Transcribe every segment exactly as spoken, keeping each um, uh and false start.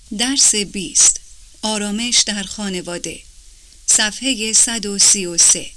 درس بیست. آرامش در خانواده. صفحه صد و سی و سه.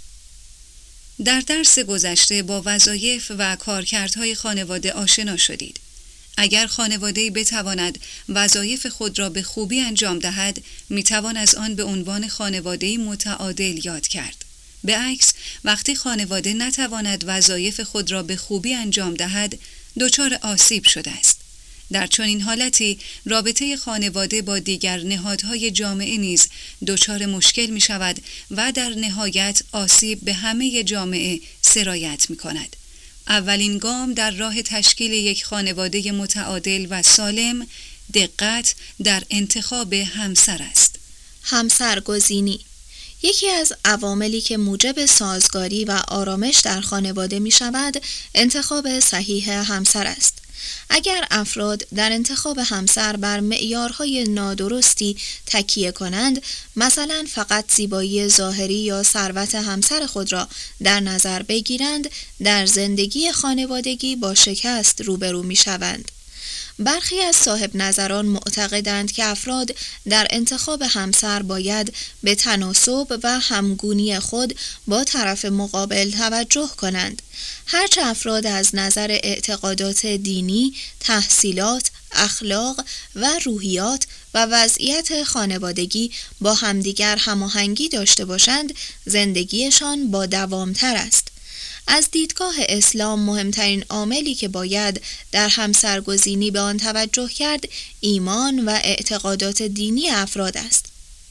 در درس گذشته با وظایف و کارکردهای خانواده آشنا شدید. اگر خانواده‌ای بتواند وظایف خود را به خوبی انجام دهد، میتوان از آن به عنوان خانواده‌ای متعادل یاد کرد. به عکس، وقتی خانواده نتواند وظایف خود را به خوبی انجام دهد، دچار آسیب شده است. در چنین حالتی رابطه خانواده با دیگر نهادهای جامعه نیز دچار مشکل می شود و در نهایت آسیب به همه جامعه سرایت می کند. اولین گام در راه تشکیل یک خانواده متعادل و سالم، دقت در انتخاب همسر است. همسرگزینی یکی از عواملی که موجب سازگاری و آرامش در خانواده می شود، انتخاب صحیح همسر است. اگر افراد در انتخاب همسر بر معیارهای نادرستی تکیه کنند، مثلا فقط زیبایی ظاهری یا ثروت همسر خود را در نظر بگیرند، در زندگی خانوادگی با شکست روبرو می شوند. برخی از صاحب نظران معتقدند که افراد در انتخاب همسر باید به تناسب و همگونی خود با طرف مقابل توجه کنند. هرچه افراد از نظر اعتقادات دینی، تحصیلات، اخلاق و روحیات و وضعیت خانوادگی با همدیگر هماهنگی داشته باشند، زندگیشان با دوامتر است. از دیدگاه اسلام مهمترین عاملی که باید در همسرگزینی به آن توجه کرد، ایمان و اعتقادات دینی افراد است.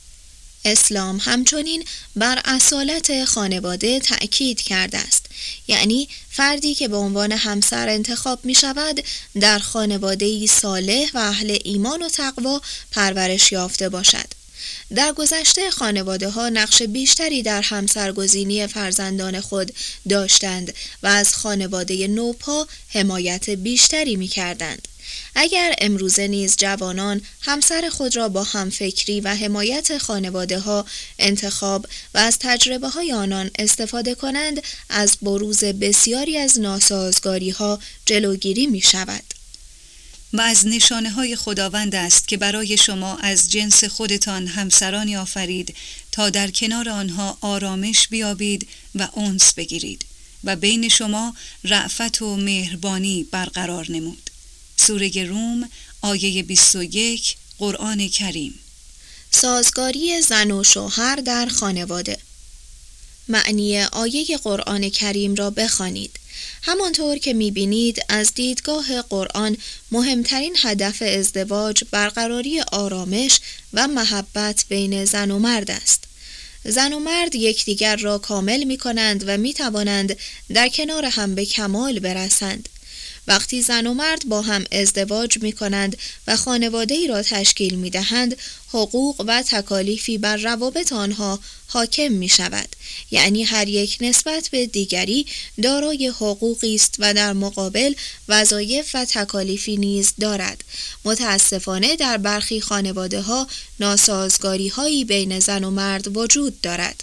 اسلام همچنین بر اصالت خانواده تأکید کرده است، یعنی فردی که به عنوان همسر انتخاب می شود در خانواده‌ای صالح و اهل ایمان و تقوا پرورش یافته باشد. در گذشته خانواده ها نقش بیشتری در همسرگزینی فرزندان خود داشتند و از خانواده نوپا حمایت بیشتری می کردند. اگر امروزه نیز جوانان همسر خود را با همفکری و حمایت خانواده ها انتخاب و از تجربه های آنان استفاده کنند، از بروز بسیاری از ناسازگاری ها جلوگیری می شود. و از نشانه های خداوند است که برای شما از جنس خودتان همسرانی آفرید تا در کنار آنها آرامش بیابید و انس بگیرید و بین شما رأفت و مهربانی برقرار نمود. سوره روم آیه بیست و یک، قرآن کریم. سازگاری زن و شوهر در خانواده. معنی آیه قرآن کریم را بخوانید. همانطور که می‌بینید از دیدگاه قرآن مهمترین هدف ازدواج برقراری آرامش و محبت بین زن و مرد است. زن و مرد یکدیگر را کامل می‌کنند و می‌توانند در کنار هم به کمال برسند. وقتی زن و مرد با هم ازدواج می کنند و خانواده‌ای را تشکیل می دهند، حقوق و تکالیفی بر روابط آنها حاکم می شود. یعنی هر یک نسبت به دیگری دارای حقوقی است و در مقابل وظایف و تکالیفی نیز دارد. متاسفانه در برخی خانواده ها ناسازگاری هایی بین زن و مرد وجود دارد.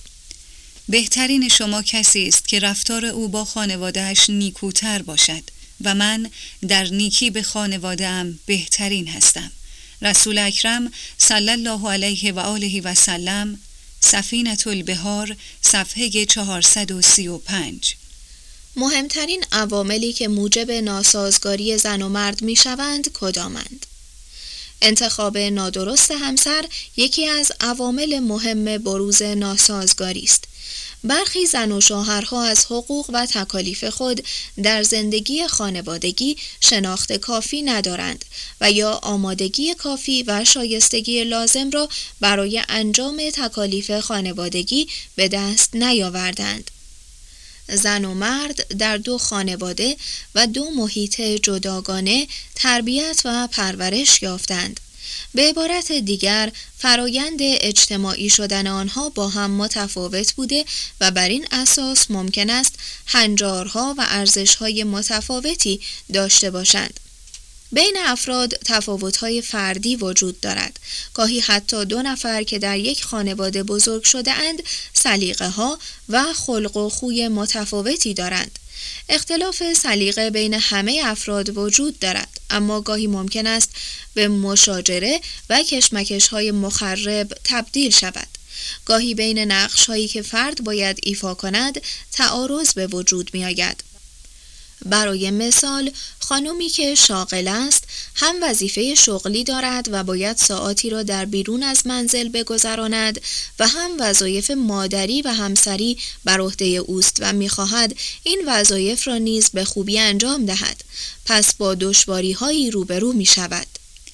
بهترین شما کسی است که رفتار او با خانواده‌اش نیکوتر باشد و من در نیکی به خانواده‌ام بهترین هستم. رسول اکرم صلی الله علیه و آله و سلم، سفینة البحار، صفحه چهارصد و سی و پنج. مهمترین عواملی که موجب ناسازگاری زن و مرد می شوند کدامند؟ انتخاب نادرست همسر یکی از عوامل مهم بروز ناسازگاری است. برخی زن و شوهرها از حقوق و تکالیف خود در زندگی خانوادگی شناخت کافی ندارند و یا آمادگی کافی و شایستگی لازم را برای انجام تکالیف خانوادگی به دست نیاوردند. زن و مرد در دو خانواده و دو محیط جداگانه تربیت و پرورش یافتند. به عبارت دیگر، فرایند اجتماعی شدن آنها با هم متفاوت بوده و بر این اساس ممکن است هنجارها و ارزش‌های متفاوتی داشته باشند. بین افراد تفاوت‌های فردی وجود دارد. گاهی حتی دو نفر که در یک خانواده بزرگ شده اند سلیقه‌ها و خلق و خوی متفاوتی دارند. اختلاف سلیقه بین همه افراد وجود دارد، اما گاهی ممکن است به مشاجره و کشمکش‌های مخرب تبدیل شود. گاهی بین نقش‌هایی که فرد باید ایفا کند تعارض به وجود می‌آید. برای مثال، خانمی که شاغل است هم وظیفه شغلی دارد و باید ساعاتی را در بیرون از منزل بگذراند و هم وظایف مادری و همسری بر عهده اوست و می‌خواهد این وظایف را نیز به خوبی انجام دهد. پس با دشواری‌هایی روبرو می‌شود.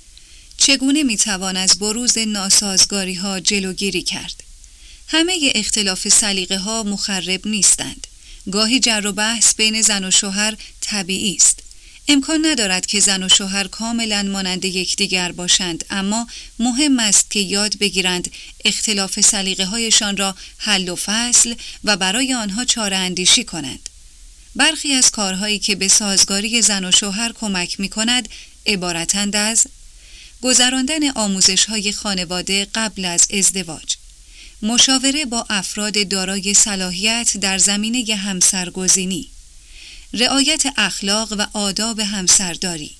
چگونه می‌توان از بروز ناسازگاری‌ها جلوگیری کرد؟ همه اختلاف سلیقه‌ها مخرب نیستند. گاهی جر و بحث بین زن و شوهر طبیعی است. امکان ندارد که زن و شوهر کاملا مانند یکدیگر باشند، اما مهم است که یاد بگیرند اختلاف سلیقه‌هایشان را حل و فصل و برای آنها چاره اندیشی کنند. برخی از کارهایی که به سازگاری زن و شوهر کمک می‌کند عبارتند از گذراندن آموزش‌های خانواده قبل از ازدواج، مشاوره با افراد دارای صلاحیت در زمینه همسرگزینی، رعایت اخلاق و آداب همسرداری،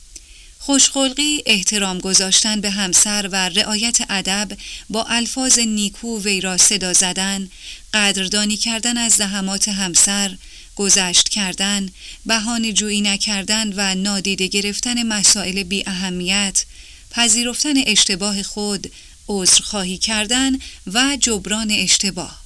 خوشخلقی، احترام گذاشتن به همسر و رعایت ادب، با الفاظ نیکو وی را صدا زدن، قدردانی کردن از زحمات همسر، گذشت کردن، بهانه جویی نکردن و نادیده گرفتن مسائل بی اهمیت، پذیرفتن اشتباه خود، عذرخواهی کردن و جبران اشتباه.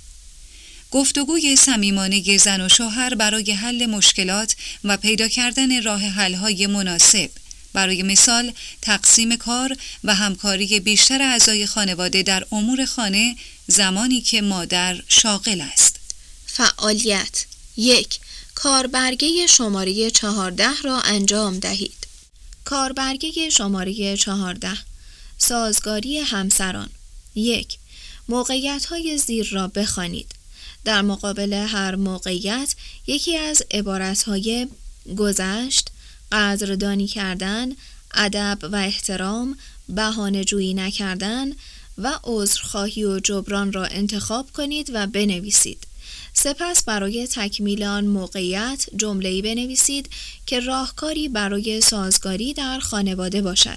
گفتگوی صمیمانه زن و شوهر برای حل مشکلات و پیدا کردن راه حل‌های مناسب. برای مثال، تقسیم کار و همکاری بیشتر اعضای خانواده در امور خانه زمانی که مادر شاغل است. فعالیت یک. کاربرگه شماره چهارده را انجام دهید. کاربرگه شماره چهارده. سازگاری همسران. یک. موقعیت‌های زیر را بخوانید. در مقابل هر موقعیت یکی از عبارت‌های گذشت، قدردانی کردن، ادب و احترام، بهانه جویی نکردن و عذرخواهی و جبران را انتخاب کنید و بنویسید. سپس برای تکمیل آن موقعیت جمله‌ای بنویسید که راهکاری برای سازگاری در خانواده باشد.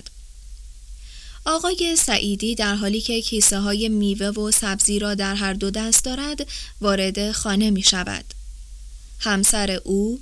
آقای سعیدی در حالی که کیسه های میوه و سبزی را در هر دو دست دارد وارد خانه می شود. همسر او،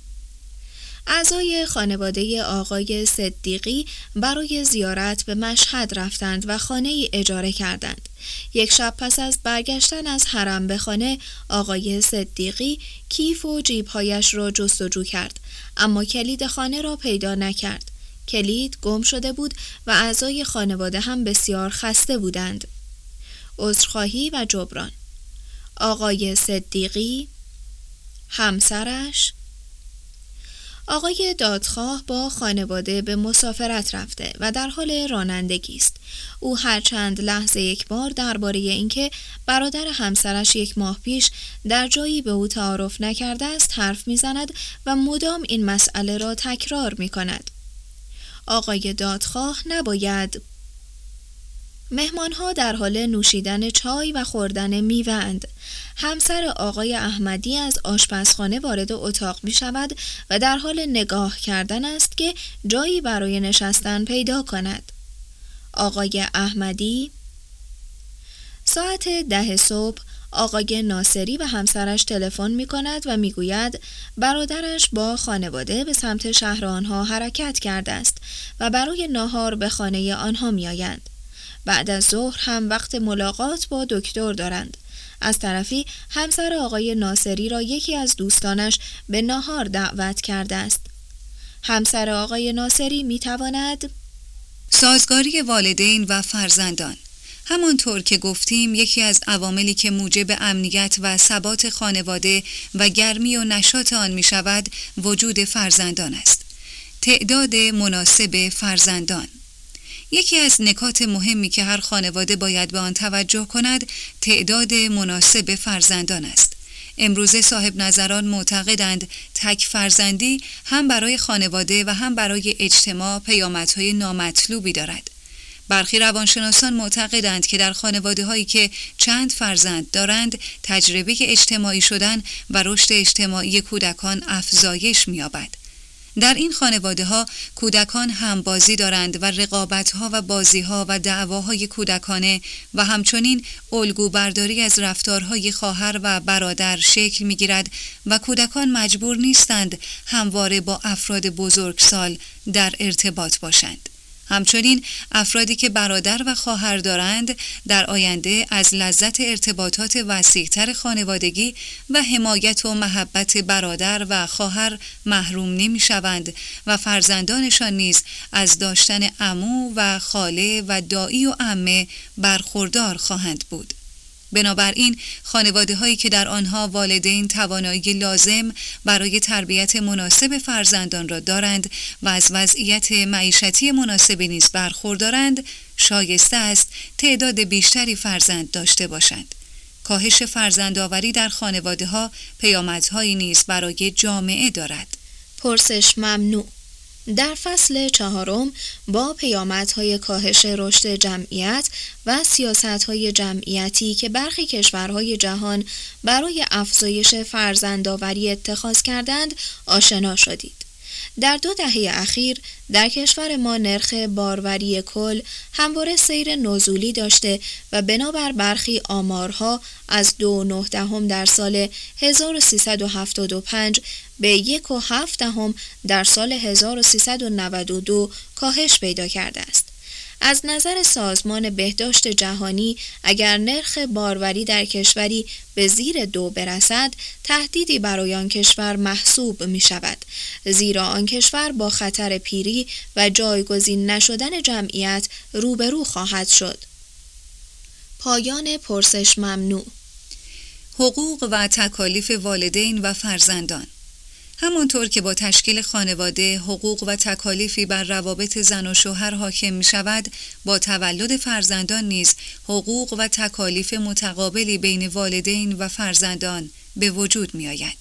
اعضای خانواده آقای صدیقی برای زیارت به مشهد رفتند و خانه ای اجاره کردند. یک شب پس از برگشتن از حرم به خانه، آقای صدیقی کیف و جیبهایش را جستجو کرد، اما کلید خانه را پیدا نکرد. کلید گم شده بود و اعضای خانواده هم بسیار خسته بودند. عذرخواهی و جبران. آقای صدیقی، همسرش. آقای دادخواه با خانواده به مسافرت رفته و در حال رانندگی است. او هر چند لحظه یک بار درباره اینکه برادر همسرش یک ماه پیش در جایی به او تعارف نکرده است حرف میزند و مدام این مسئله را تکرار می کند. آقای دادخواه نباید. مهمانها در حال نوشیدن چای و خوردن میوه‌اند. همسر آقای احمدی از آشپزخانه وارد اتاق می شود و در حال نگاه کردن است که جایی برای نشستن پیدا کند. آقای احمدی. ساعت ده صبح آقای ناصری و همسرش تلفن می کند و می گوید برادرش با خانواده به سمت شهر آنها حرکت کرده است و برای ناهار به خانه آنها می آیند. بعد از ظهر هم وقت ملاقات با دکتر دارند. از طرفی همسر آقای ناصری را یکی از دوستانش به ناهار دعوت کرده است. همسر آقای ناصری می تواند سازگاری والدین و فرزندان. همانطور که گفتیم، یکی از عواملی که موجب امنیت و ثبات خانواده و گرمی و نشاط آن می شود وجود فرزندان است. تعداد مناسب فرزندان. یکی از نکات مهمی که هر خانواده باید به آن توجه کند تعداد مناسب فرزندان است. امروزه صاحب نظران معتقدند تک فرزندی هم برای خانواده و هم برای اجتماع پیامدهای نامطلوبی دارد. برخی روانشناسان معتقدند که در خانواده‌هایی که چند فرزند دارند، تجربه اجتماعی شدن و رشد اجتماعی کودکان افزایش می‌یابد. در این خانواده‌ها کودکان هم بازی دارند و رقابت‌ها و بازی‌ها و دعواهای کودکانه و همچنین الگو برداری از رفتارهای خواهر و برادر شکل می‌گیرد و کودکان مجبور نیستند همواره با افراد بزرگسال در ارتباط باشند. همچنین افرادی که برادر و خواهر دارند در آینده از لذت ارتباطات وسیع‌تر خانوادگی و حمایت و محبت برادر و خواهر محروم نمی‌شوند و فرزندانشان نیز از داشتن عمو و خاله و دایی و عمه برخوردار خواهند بود. بنابراین خانواده‌هایی که در آنها والدین توانایی لازم برای تربیت مناسب فرزندان را دارند و از وضعیت معیشتی مناسب نیز برخوردارند، شایسته است تعداد بیشتری فرزند داشته باشند. کاهش فرزندآوری در خانواده‌ها پیامدهایی نیز برای جامعه دارد. پرسش ممنوع. در فصل چهارم با پیامدهای کاهش رشد جمعیت و سیاست‌های جمعیتی که برخی کشورهای جهان برای افزایش فرزندآوری اتخاذ کردند آشنا شدید. در دو دهه اخیر در کشور ما نرخ باروری کل همواره سیر نزولی داشته و بنابر برخی آمارها از دو و نه دهم در سال هزار و سیصد و هفتاد و پنج به یک و هفت دهم در سال هزار و سیصد و نود و دو کاهش پیدا کرده است. از نظر سازمان بهداشت جهانی اگر نرخ باروری در کشوری به زیر دو برسد تهدیدی برای آن کشور محسوب می شود، زیرا آن کشور با خطر پیری و جایگزین نشدن جمعیت روبرو خواهد شد. پایان پرسش ممنوع. حقوق و تکالیف والدین و فرزندان. همانطور که با تشکیل خانواده حقوق و تکالیفی بر روابط زن و شوهر حاکم می شود، با تولد فرزندان نیز حقوق و تکالیف متقابلی بین والدین و فرزندان به وجود می آید.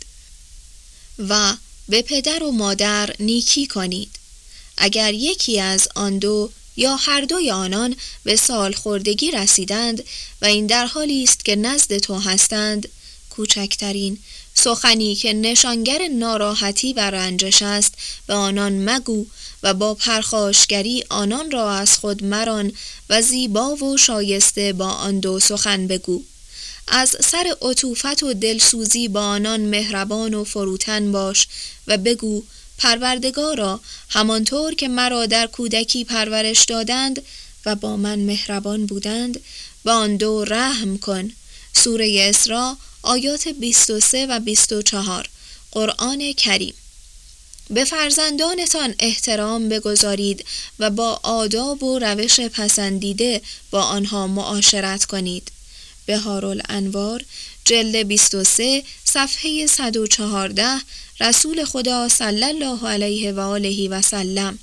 و به پدر و مادر نیکی کنید. اگر یکی از آن دو یا هر دوی آنان به سالخوردگی رسیدند و این در حالی است که نزد تو هستند، کوچکترین سخنی که نشانگر ناراحتی و رنجش است به آنان مگو و با پرخاشگری آنان را از خود مران و زیبا و شایسته با آن دو سخن بگو. از سر عطوفت و دلسوزی با آنان مهربان و فروتن باش و بگو پروردگارا، همانطور که مرا در کودکی پرورش دادند و با من مهربان بودند، با آن دو رحم کن. سوره اسراء آیات بیست و سه و بیست و چهار قرآن کریم. به فرزندانتان احترام بگذارید و با آداب و روش پسندیده با آنها معاشرت کنید. بهارالانوار جلد بیست و سه صفحه صد و چهارده رسول خدا صلی الله علیه و آله و سلم.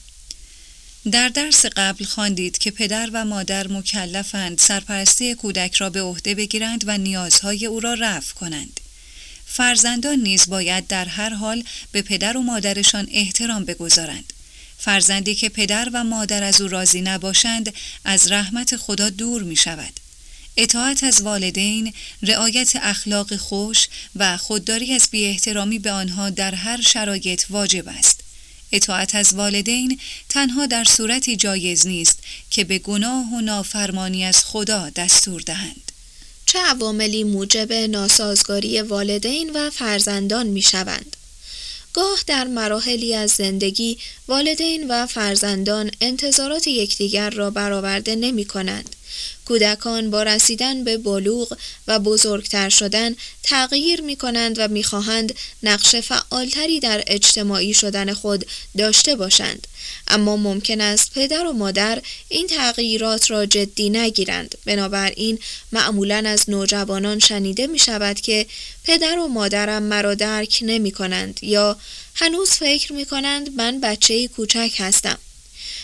در درس قبل خواندید که پدر و مادر مکلفند سرپرستی کودک را به عهده بگیرند و نیازهای او را رفع کنند. فرزندان نیز باید در هر حال به پدر و مادرشان احترام بگذارند. فرزندی که پدر و مادر از او راضی نباشند از رحمت خدا دور می شود. اطاعت از والدین، رعایت اخلاق خوش و خودداری از بی احترامی به آنها در هر شرایط واجب است. اطاعت از والدین تنها در صورتی جایز نیست که به گناه و نافرمانی از خدا دستور دهند. چه عواملی موجب ناسازگاری والدین و فرزندان می شوند؟ گاه در مراحلی از زندگی والدین و فرزندان انتظارات یکدیگر را برآورده نمی کنند. کودکان با رسیدن به بلوغ و بزرگتر شدن تغییر می کنند و می خواهند نقش فعالتری در اجتماعی شدن خود داشته باشند، اما ممکن است پدر و مادر این تغییرات را جدی نگیرند. بنابراین معمولاً از نوجوانان شنیده می شود که پدر و مادرم مرا درک نمی کنند یا هنوز فکر می کنند من بچه‌ای کوچک هستم.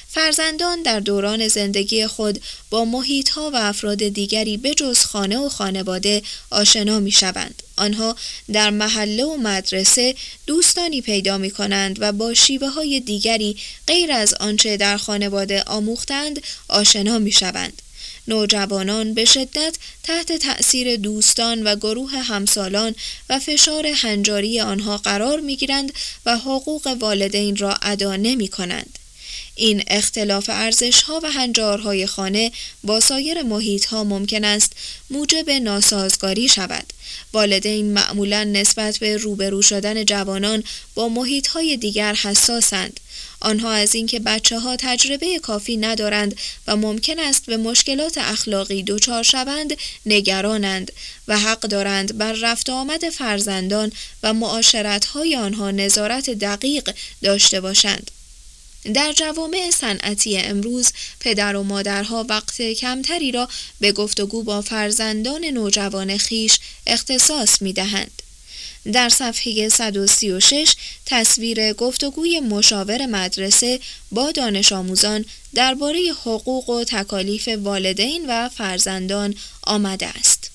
فرزندان در دوران زندگی خود با محیط‌ها و افراد دیگری بجز خانه و خانواده آشنا می‌شوند. آنها در محله و مدرسه دوستانی پیدا می‌کنند و با شیوه‌های دیگری غیر از آنچه در خانواده آموختند آشنا می‌شوند. نوجوانان به شدت تحت تأثیر دوستان و گروه همسالان و فشار هنجاری آنها قرار می‌گیرند و حقوق والدین را ادا نمی‌کنند. این اختلاف ارزش‌ها و هنجارهای خانه با سایر محیط‌ها ممکن است موجب ناسازگاری شود. والدین معمولاً نسبت به روبرو شدن جوانان با محیط‌های دیگر حساسند. آنها از اینکه بچه‌ها تجربه کافی ندارند و ممکن است به مشکلات اخلاقی دچار شوند نگرانند و حق دارند بر رفت و آمد فرزندان و معاشرت‌های آنها نظارت دقیق داشته باشند. در جوامع صنعتی امروز پدر و مادرها وقت کمتری را به گفتگو با فرزندان نوجوان خیش اختصاص می‌دهند. در صفحه صد و سی و شش تصویر گفتگوی مشاور مدرسه با دانش آموزان درباره حقوق و تکالیف والدین و فرزندان آمده است.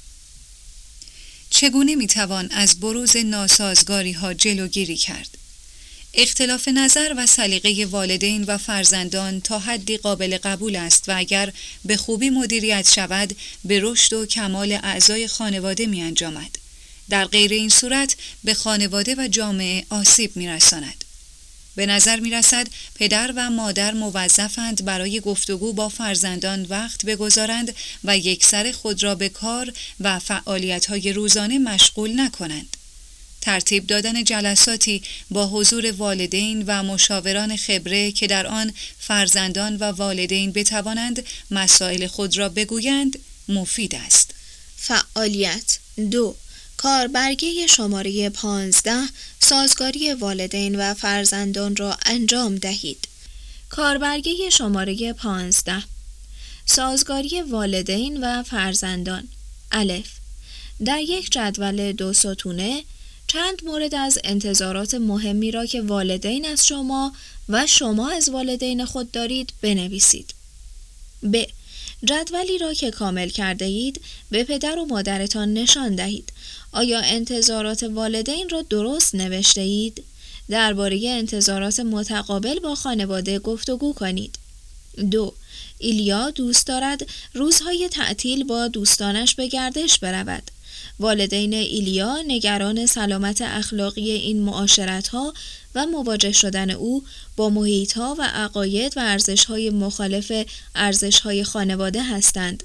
چگونه میتوان از بروز ناسازگاری ها جلوگیری کرد؟ اختلاف نظر و سلیقه والدین و فرزندان تا حدی قابل قبول است و اگر به خوبی مدیریت شود به رشد و کمال اعضای خانواده می انجامد. در غیر این صورت به خانواده و جامعه آسیب می رساند. به نظر می رسد پدر و مادر موظفند برای گفتگو با فرزندان وقت بگذارند و یکسر خود را به کار و فعالیت‌های روزانه مشغول نکنند. ترتیب دادن جلساتی با حضور والدین و مشاوران خبره که در آن فرزندان و والدین بتوانند مسائل خود را بگویند مفید است. فعالیت دو. کاربرگه شماره پانزده سازگاری والدین و فرزندان را انجام دهید. کاربرگه شماره پانزده سازگاری والدین و فرزندان. الف. در یک جدول دو ستونه چند مورد از انتظارات مهمی را که والدین از شما و شما از والدین خود دارید بنویسید. ب. جدولی را که کامل کرده اید به پدر و مادرتان نشان دهید. آیا انتظارات والدین را درست نوشته اید؟ درباره انتظارات متقابل با خانواده گفتگو کنید. دو. ایلیا دوست دارد روزهای تعطیل با دوستانش به گردش برود. والدین ایلیا نگران سلامت اخلاقی این معاشرت‌ها و مواجه شدن او با محیط‌ها و عقاید و ارزش‌های مخالف ارزش‌های خانواده هستند.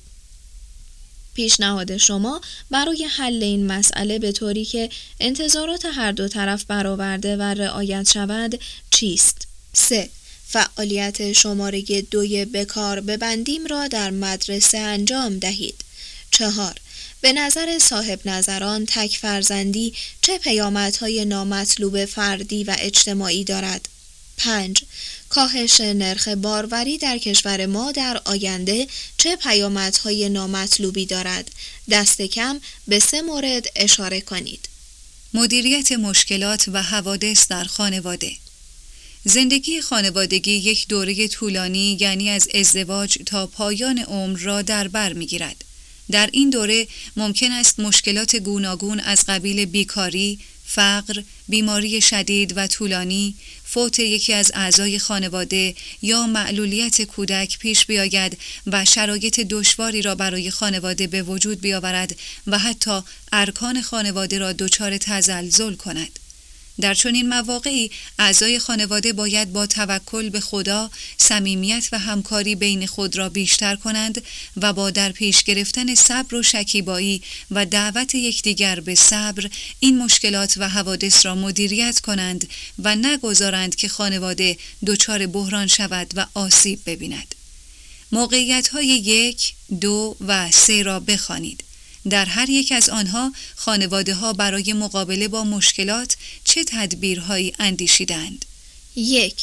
پیشنهاد شما برای حل این مسئله به طوری که انتظارات هر دو طرف برآورده و رعایت شود چیست؟ سه. فعالیت شماره دوی بکار ببندیم را در مدرسه انجام دهید. چهار. به نظر صاحب نظران تک فرزندی چه پیامدهای نامطلوب فردی و اجتماعی دارد؟ پنج. کاهش نرخ باروری در کشور ما در آینده چه پیامدهای نامطلوبی دارد؟ دست کم به سه مورد اشاره کنید. مدیریت مشکلات و حوادث در خانواده. زندگی خانوادگی یک دوره طولانی یعنی از ازدواج تا پایان عمر را در بر می‌گیرد. در این دوره ممکن است مشکلات گوناگون از قبیل بیکاری، فقر، بیماری شدید و طولانی، فوت یکی از اعضای خانواده یا معلولیت کودک پیش بیاید و شرایط دشواری را برای خانواده به وجود بیاورد و حتی ارکان خانواده را دچار تزلزل کند. در چنین مواقعی اعضای خانواده باید با توکل به خدا صمیمیت و همکاری بین خود را بیشتر کنند و با در پیش گرفتن صبر و شکیبایی و دعوت یکدیگر به صبر این مشکلات و حوادث را مدیریت کنند و نگذارند که خانواده دچار بحران شود و آسیب ببیند. موقعیت‌های یک، دو و سه را بخوانید. در هر یک از آنها خانواده‌ها برای مقابله با مشکلات چه تدبیرهایی اندیشیدند؟ یک.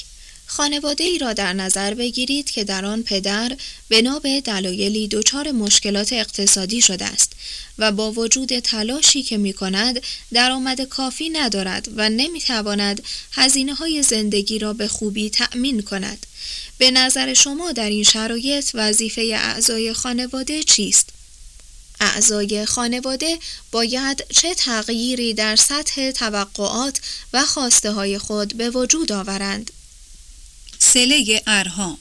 خانواده ای را در نظر بگیرید که در آن پدر بنا به دلایلی دچار مشکلات اقتصادی شده است و با وجود تلاشی که می کند درآمد کافی ندارد و نمی تواند هزینه های زندگی را به خوبی تأمین کند. به نظر شما در این شرایط وظیفه اعضای خانواده چیست؟ اعضای خانواده باید چه تغییری در سطح توقعات و خواسته های خود به وجود آورند؟ صله ارحام.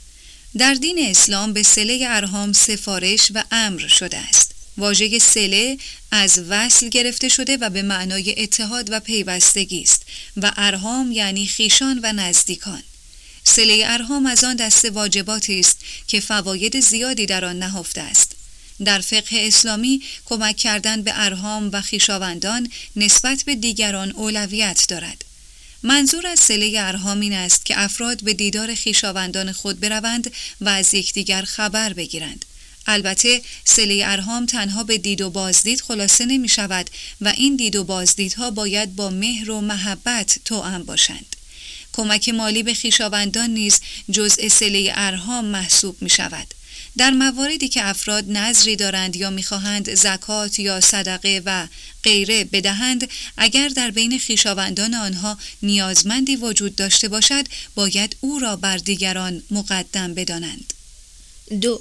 در دین اسلام به صله ارحام سفارش و امر شده است. واژه صله از وصل گرفته شده و به معنای اتحاد و پیوستگی است و ارحام یعنی خویشان و نزدیکان. صله ارحام از آن دسته واجباتی است که فواید زیادی در آن نهفته است. در فقه اسلامی کمک کردن به ارحام و خویشاوندان نسبت به دیگران اولویت دارد. منظور از صله ارحام این است که افراد به دیدار خویشاوندان خود بروند و از یکدیگر خبر بگیرند. البته صله ارحام تنها به دید و بازدید خلاصه نمی شود و این دید و بازدیدها باید با مهر و محبت توأم باشند. کمک مالی به خویشاوندان نیز جزء صله ارحام محسوب می شود. در مواردی که افراد نذری دارند یا می‌خواهند زکات یا صدقه و غیره بدهند، اگر در بین خویشاوندان آنها نیازمندی وجود داشته باشد، باید او را بر دیگران مقدم بدانند. دو.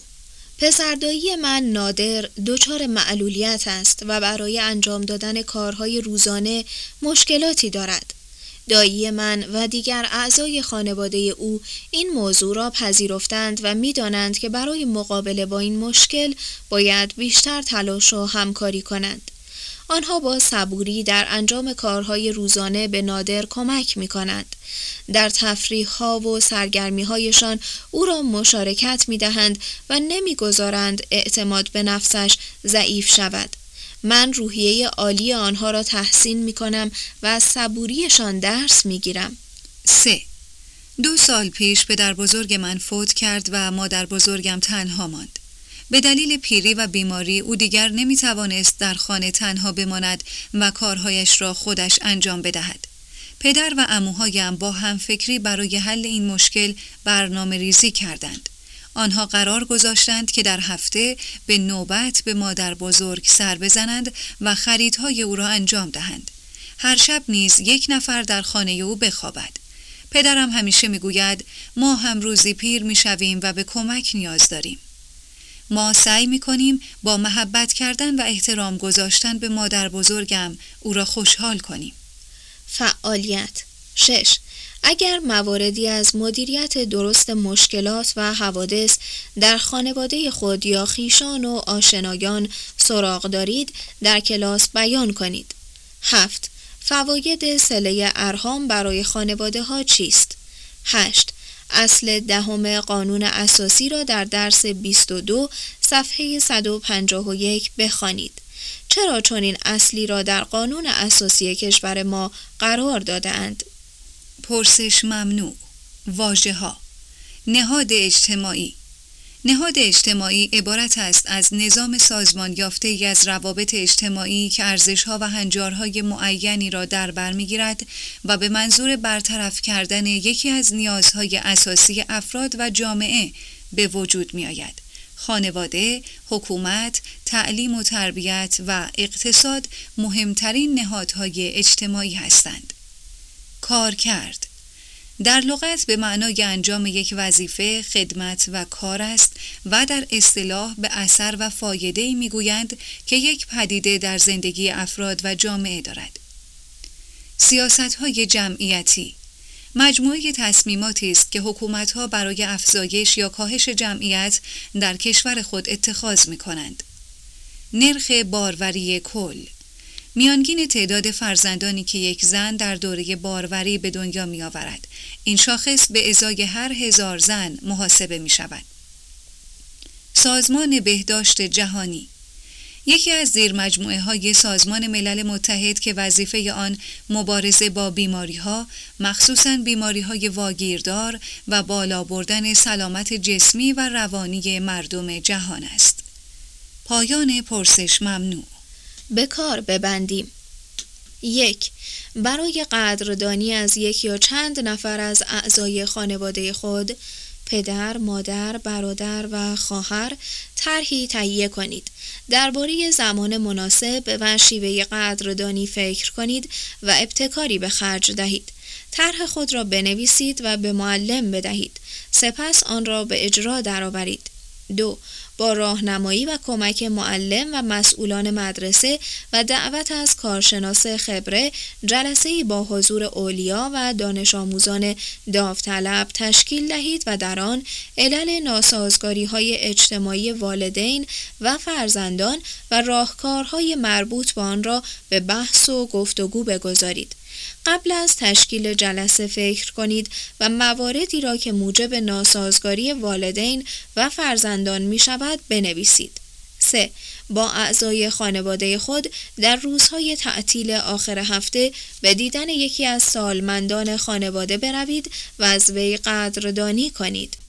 پسردایی من نادر دچار معلولیت است و برای انجام دادن کارهای روزانه مشکلاتی دارد. دایی من و دیگر اعضای خانواده او این موضوع را پذیرفتند و می‌دانند که برای مقابله با این مشکل باید بیشتر تلاش و همکاری کنند. آنها با صبوری در انجام کارهای روزانه به نادر کمک می‌کنند. در تفریح‌ها و سرگرمی‌هایشان او را مشارکت می‌دهند و نمی‌گذارند اعتماد به نفسش ضعیف شود. من روحیه عالی آنها را تحسین می کنم و از صبوریشان درس می گیرم. سه. دو سال پیش پدر بزرگ من فوت کرد و مادر بزرگم تنها ماند. به دلیل پیری و بیماری او دیگر نمی توانست در خانه تنها بماند و کارهایش را خودش انجام بدهد. پدر و عموهایم با همفکری برای حل این مشکل برنامه ریزی کردند. آنها قرار گذاشتند که در هفته به نوبت به مادر بزرگ سر بزنند و خریدهای او را انجام دهند. هر شب نیز یک نفر در خانه او بخوابد. پدرم همیشه میگوید ما هم روزی پیر میشویم و به کمک نیاز داریم. ما سعی میکنیم با محبت کردن و احترام گذاشتن به مادر بزرگم او را خوشحال کنیم. فعالیت. شش. اگر مواردی از مدیریت درست مشکلات و حوادث در خانواده خود یا خویشان و آشنایان سراغ دارید، در کلاس بیان کنید. هفت. فواید صله ارحام برای خانواده ها چیست؟ هشت. اصل دهم قانون اساسی را در درس بیست و دو صفحه صد و پنجاه و یک بخوانید. چرا چنین اصلی را در قانون اساسی کشور ما قرار داده‌اند؟ پرسش ممنوع. واژه‌ها: نهاد اجتماعی. نهاد اجتماعی عبارت است از نظام سازمان یافته ای از روابط اجتماعی که ارزش‌ها و هنجارهای معینی را در بر می‌گیرد و به منظور برطرف کردن یکی از نیازهای اساسی افراد و جامعه به وجود می‌آید. خانواده، حکومت، تعلیم و تربیت و اقتصاد مهمترین نهادهای اجتماعی هستند. کار کرد در لغت به معنای انجام یک وظیفه، خدمت و کار است و در اصطلاح به اثر و فایده‌ای میگویند که یک پدیده در زندگی افراد و جامعه دارد. سیاست‌های جمعیتی مجموعه تصمیماتی است که حکومت‌ها برای افزایش یا کاهش جمعیت در کشور خود اتخاذ می‌کنند. نرخ باروری کل میانگین تعداد فرزندانی که یک زن در دوره باروری به دنیا می آورد. این شاخص به ازای هر هزار زن محاسبه می شود. سازمان بهداشت جهانی یکی از زیر مجموعه های سازمان ملل متحد که وظیفه آن مبارزه با بیماری ها، مخصوصاً بیماری های واگیردار و بالا بردن سلامت جسمی و روانی مردم جهان است. پایان پرسش ممنوع. به کار ببندیم. یک. برای قدردانی از یک یا چند نفر از اعضای خانواده خود، پدر، مادر، برادر و خواهر، طرحی تهیه کنید. درباره زمان مناسب و شیوه قدردانی فکر کنید و ابتکاری به خرج دهید. طرح خود را بنویسید و به معلم بدهید. سپس آن را به اجرا درآورید. دو. با راهنمایی و کمک معلم و مسئولان مدرسه و دعوت از کارشناس خبره، جلسه‌ای با حضور اولیا و دانش آموزان داوطلب تشکیل دهید و در آن علل ناسازگاری‌های اجتماعی والدین و فرزندان و راهکارهای مربوط به آن را به بحث و گفتگو بگذارید. قبل از تشکیل جلسه فکر کنید و مواردی را که موجب ناسازگاری والدین و فرزندان می شود بنویسید. سه. با اعضای خانواده خود در روزهای تعطیل آخر هفته به دیدن یکی از سالمندان خانواده بروید و از وی قدردانی کنید.